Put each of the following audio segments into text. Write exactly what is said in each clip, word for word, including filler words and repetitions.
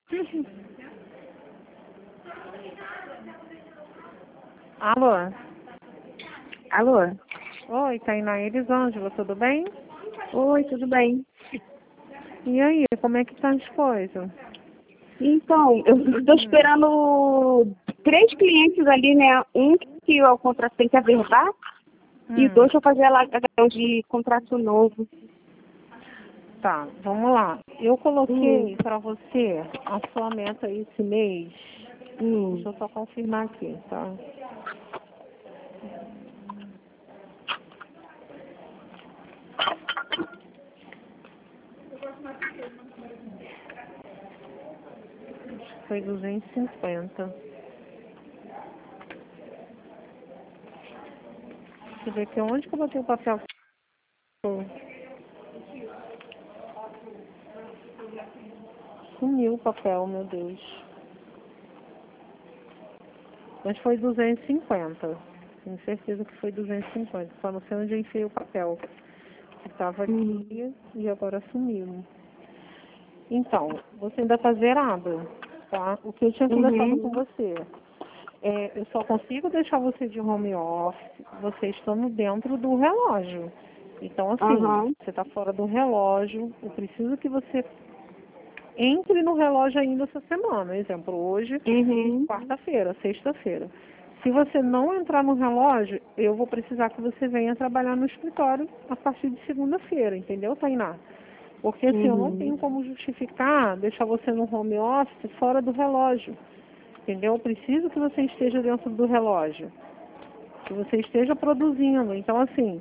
Alô? Alô? Oi, Tainá Elisângela, tudo bem? Oi, tudo bem? E aí, como é que tá as coisas? Então, eu estou esperando três clientes ali, né? Um que o contrato tem que averbar Hum. e dois para fazer a lateral de contrato novo. Tá, vamos lá. Eu coloquei Hum. pra você a sua meta esse mês. Hum. Deixa eu só confirmar aqui, tá? Foi duzentos e cinquenta. Deixa eu ver aqui onde que eu botei o papel. Sumiu o papel, meu Deus. Mas foi duzentos e cinquenta. Tenho certeza que foi duzentos e cinquenta. Só não sei onde eu enfiei o papel. Que estava aqui e agora sumiu. Então, você ainda está zerado, tá? O que eu tinha conversado Uhum. com você. É, eu só consigo deixar você de home office você estando dentro do relógio. Então, assim, Uhum. você está fora do relógio. Eu preciso que você entre no relógio ainda essa semana. Exemplo, hoje, Uhum. quarta-feira, sexta-feira. Se você não entrar no relógio, eu vou precisar que você venha trabalhar no escritório a partir de segunda-feira, entendeu, Tainá? Porque assim, eu não Uhum. tenho como justificar deixar você no home office fora do relógio, entendeu? Eu preciso que você esteja dentro do relógio, que você esteja produzindo. Então, assim,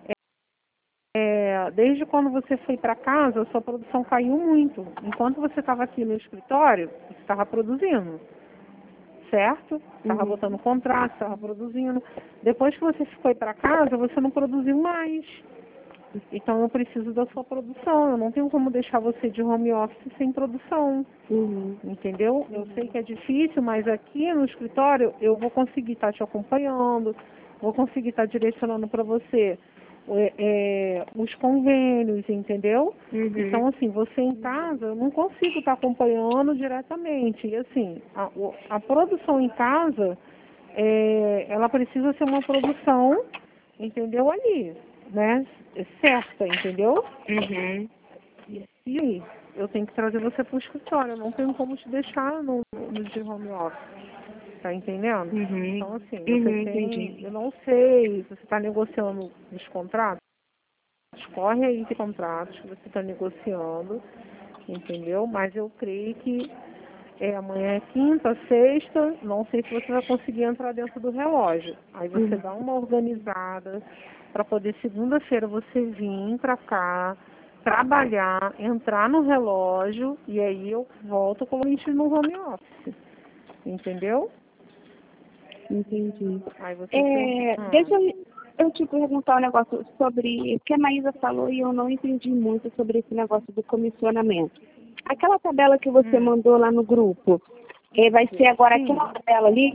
é, desde quando você foi para casa, a sua produção caiu muito. Enquanto você estava aqui no escritório, você estava produzindo, certo? Estava Uhum. botando contrato, estava produzindo. Depois que você foi para casa, você não produziu mais. Então eu preciso da sua produção. Eu não tenho como deixar você de home office sem produção. Uhum. Entendeu? Eu sei que é difícil, mas aqui no escritório eu vou conseguir estar te acompanhando, vou conseguir estar direcionando para você é, é, os convênios, entendeu? Uhum. Então, assim, você em casa, eu não consigo estar acompanhando diretamente. E, assim, a, o- a produção em casa, é, ela precisa ser uma produção, entendeu? Ali, né? Certa, entendeu? Uhum. E aí, eu tenho que trazer você para o escritório, eu não tenho como te deixar no, no de home office, tá entendendo? Uhum. Então, assim, você Uhum. tem, Entendi. eu não sei, você está negociando os contratos, corre aí de contratos que você está negociando, entendeu? Mas eu creio que é, amanhã é quinta, sexta, não sei se você vai conseguir entrar dentro do relógio. Aí você Uhum. dá uma organizada para poder segunda-feira você vir para cá, trabalhar, entrar no relógio e aí eu volto com a gente no home office. Entendeu? Entendi. Aí você tem. É, Ah, deixa eu, eu te perguntar um negócio sobre o que a Maísa falou e eu não entendi muito sobre esse negócio do comissionamento. Aquela tabela que você hum, mandou lá no grupo, é, vai ser agora sim. aquela tabela ali?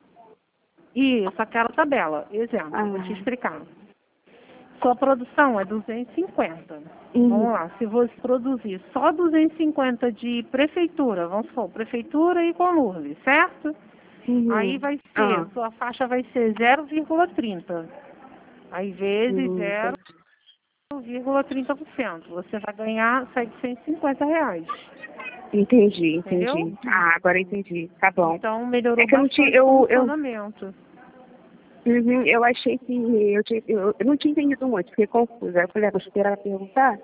Isso, aquela tabela. Exemplo, vou te Ah, explicar. Sua produção é duzentos e cinquenta. Vamos uhum, lá, se você produzir só duzentos e cinquenta de prefeitura, vamos supor, prefeitura e Conurb, certo? Aí uhum, vai ser, ah, sua faixa vai ser zero vírgula trinta. Aí vezes uhum, zero vírgula trinta por cento. Você vai ganhar setecentos e cinquenta reais. entendi, Entendeu? entendi. Ah, agora entendi, tá bom. Então É melhorou que eu não tinha, bastante o eu, eu, comissionamento. uhum, eu achei que, eu, tinha, eu, eu não tinha entendido muito, fiquei confusa. Aí eu falei, ah, vou esperar ela perguntar.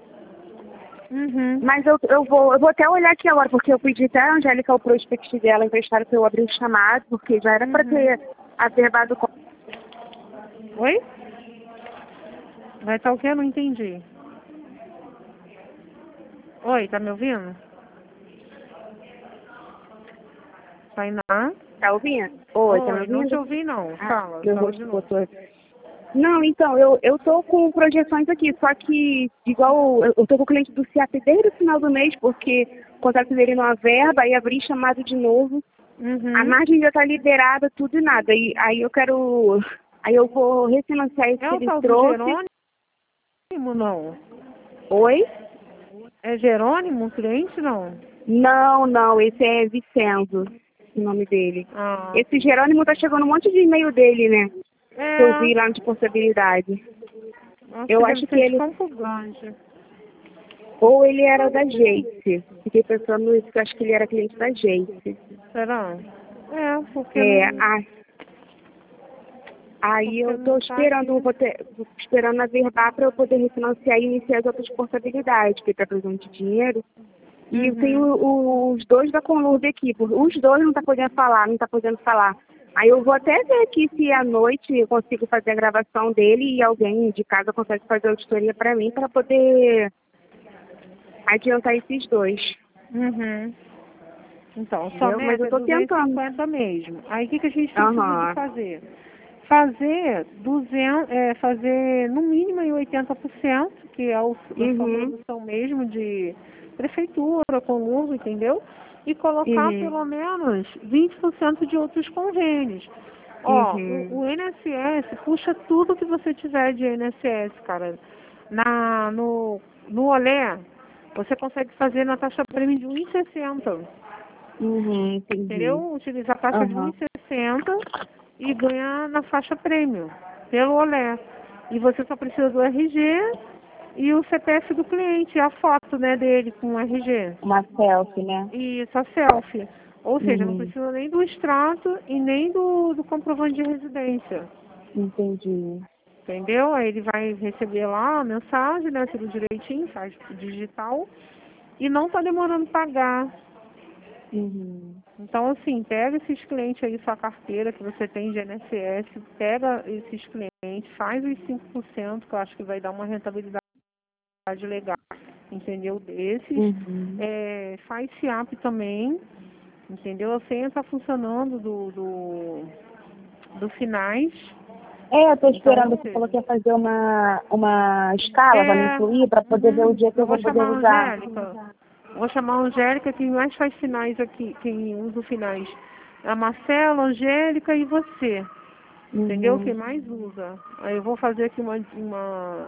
Uhum. Mas eu, eu, vou, eu vou até olhar aqui agora, porque eu pedi até a Angélica o prospect dela emprestado para eu abrir o chamado, porque já era para Uhum. ter averbado. com- Oi? Vai estar o quê? Eu não entendi. Oi, tá me ouvindo? Tainá? Tá ouvindo? Oi, tá me Oi, não te ouvindo? ouvi não. Ah, Fala, meu fala de rosto novo. botou. Não, então, eu, eu tô com projeções aqui, só que, igual, eu eu tô com o cliente do C A P desde o final do mês, porque o contrato dele não averba, aí abri chamado de novo. A Uhum. margem já tá liberada, tudo e nada. E aí eu quero. Aí eu vou refinanciar esse É que o ele tal do trouxe. Jerônimo, não? Oi? É Jerônimo, o cliente, não? Não, não, esse é Vicenzo, o nome dele. Ah, Esse Jerônimo tá chegando um monte de e-mail dele, né? Que eu vi é, lá de portabilidade. acho Eu que acho deve que ser de ele, Campo Grande. ou ele era da Jace. Fiquei pensando nisso, que eu acho que ele era cliente da Jace. Será? É, porque É, não, a, aí porque eu tô não tá esperando, aqui. vou ter, esperando a verbar para eu poder refinanciar e iniciar as outras portabilidades, porque tá precisando de dinheiro. E eu tenho Uhum. o- os dois da Conlurb aqui, por- os dois não tá podendo falar, não tá podendo falar. Aí eu vou até ver aqui se à noite eu consigo fazer a gravação dele e alguém de casa consegue fazer a auditoria para mim para poder adiantar esses dois, Uhum. Então, sua entendeu? Mas eu meta é tô duzentos e tentando. cinquenta mesmo. Aí o que, que a gente precisa de Aham. fazer? Fazer duzentos, é, fazer no mínimo aí oitenta por cento, que é o, a sua Uhum. produção mesmo de prefeitura, conludo, entendeu? E colocar Uhum. pelo menos vinte por cento de outros convênios. Ó, o, Uhum. o I N S S puxa tudo que você tiver de I N S S, cara. Na, no, no Olé, você consegue fazer na taxa prêmio de um e sessenta. Uhum. Entendi. Entendeu? Utiliza a taxa de um Aham. e sessenta e ganha na faixa prêmio, pelo Olé. E você só precisa do R G e o C P F do cliente, a foto, né, dele com o R G. Uma selfie, né? E isso, a selfie. Ou seja, não Uhum. precisa nem do extrato e nem do, do comprovante de residência. Entendi. Entendeu? Aí ele vai receber lá a mensagem, né, tudo direitinho, faz digital. E não está demorando pagar. Uhum. Então, assim, pega esses clientes aí, sua carteira que você tem de I N S S, pega esses clientes, faz os cinco por cento, que eu acho que vai dar uma rentabilidade legal, entendeu? Desses. Uhum. É, faz S I A P também, entendeu? A senha está funcionando do, do, do finais. É, eu tô Então, ou esperando, você falou seja, que ia fazer uma, uma escala para me é, incluir, para poder ver o uhum, dia que eu eu vou vou poder chamar a usar. Angélica. Vou chamar a Angélica, quem mais faz finais aqui, quem usa os finais. A Marcela, a Angélica e você. Entendeu? Quem Uhum. mais usa. Aí eu vou fazer aqui uma, uma,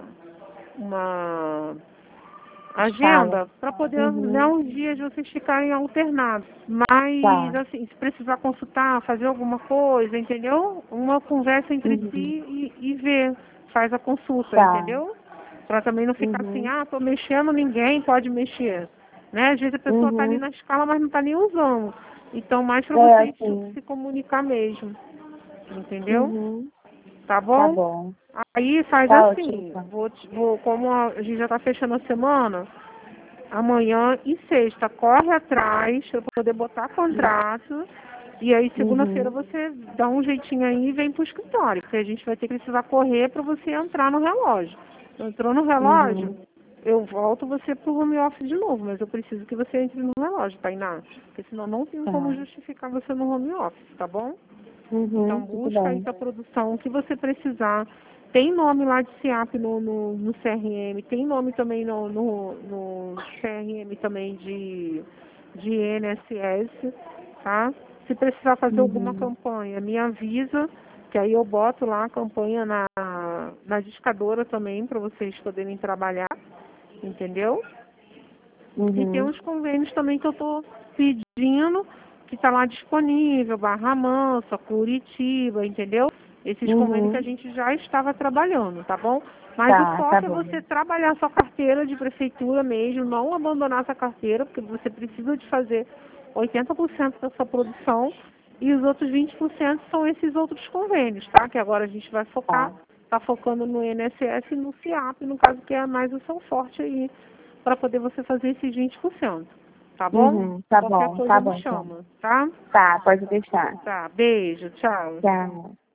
uma Escala. agenda para poder, né, Uhum. uns dias vocês ficarem alternados. Mas, Tá. assim, se precisar consultar, fazer alguma coisa, entendeu? Uma conversa entre si Uhum. e, e ver. Faz a consulta, Tá. entendeu? Para também não ficar assim, Uhum. ah, tô mexendo, ninguém pode mexer. Né? Às vezes a pessoa está ali Uhum. na escala, mas não está nem usando. Então, mais para É, vocês assim. se comunicar mesmo. Entendeu? Uhum. Tá Tá bom? bom. Aí faz Tá ótimo, assim, então. vou, te- vou, como a gente já está fechando a semana, amanhã e sexta, corre atrás para poder botar contrato. E aí segunda-feira Uhum. você dá um jeitinho aí e vem pro escritório, porque a gente vai ter que precisar correr para você entrar no relógio. Entrou no relógio, Uhum. eu volto você pro home office de novo, mas eu preciso que você entre no relógio, Tainá. Porque senão não tem como Tá. justificar você no home office, tá bom? Então Uhum. Tudo busca aí bem. a produção, o que você precisar. Tem nome lá de S I A P no, no, no C R M, tem nome também no, no, no C R M também de, de I N S S, tá? Se precisar fazer alguma Uhum. campanha, me avisa, que aí eu boto lá a campanha na, na discadora também, para vocês poderem trabalhar, entendeu? E tem Uhum. uns convênios também que eu estou pedindo, que está lá disponível, Barra Mansa, Curitiba, entendeu? Esses convênios que a Uhum. gente já estava trabalhando, tá bom? Mas o Tá, tá foco é bom. você trabalhar sua carteira de prefeitura mesmo, não abandonar essa carteira, porque você precisa de fazer oitenta por cento da sua produção e os outros vinte por cento são esses outros convênios, tá? Que agora a gente vai focar, Tá. tá focando no I N S S e no S I A P, no caso que é mais o seu forte aí, para poder você fazer esses vinte por cento. Tá bom? Uhum. Tá Qualquer bom, coisa tá me bom, então. chama, tá? Tá, pode deixar. Tá, beijo, tchau. Tchau.